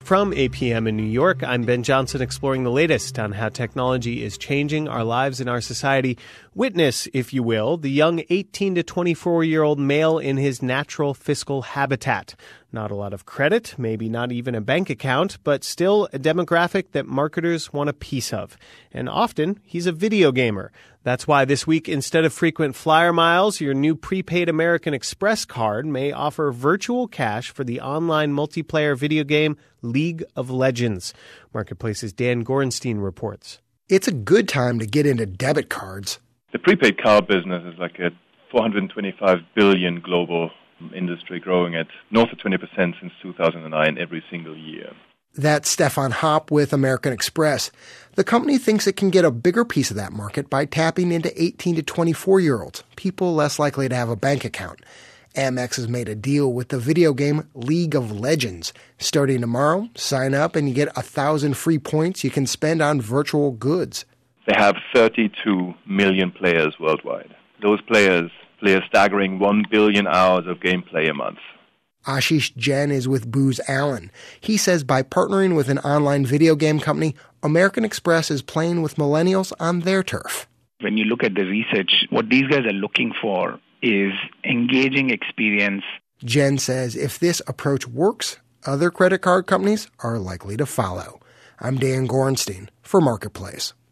From APM in New York, I'm Ben Johnson, exploring the latest on how technology is changing our lives and our society. Witness, if you will, the young 18 to 24-year-old male in his natural fiscal habitat. Not a lot of credit, maybe not even a bank account, but still a demographic that marketers want a piece of. And often, he's a video gamer. That's why this week, instead of frequent flyer miles, your new prepaid American Express card may offer virtual cash for the online multiplayer video game League of Legends. Marketplace's Dan Gorenstein reports. It's a good time to get into debit cards. The prepaid card business is like a $425 billion global industry, growing at north of 20% since 2009 every single year. That's Stefan Hopp with American Express. The company thinks it can get a bigger piece of that market by tapping into 18 to 24-year-olds, people less likely to have a bank account. Amex has made a deal with the video game League of Legends. Starting tomorrow, sign up and you get 1,000 free points you can spend on virtual goods. They have 32 million players worldwide. Those players play a staggering 1 billion hours of gameplay a month. Ashish Jain is with Booz Allen. He says by partnering with an online video game company, American Express is playing with millennials on their turf. When you look at the research, what these guys are looking for is engaging experience. Jain says if this approach works, other credit card companies are likely to follow. I'm Dan Gorenstein for Marketplace.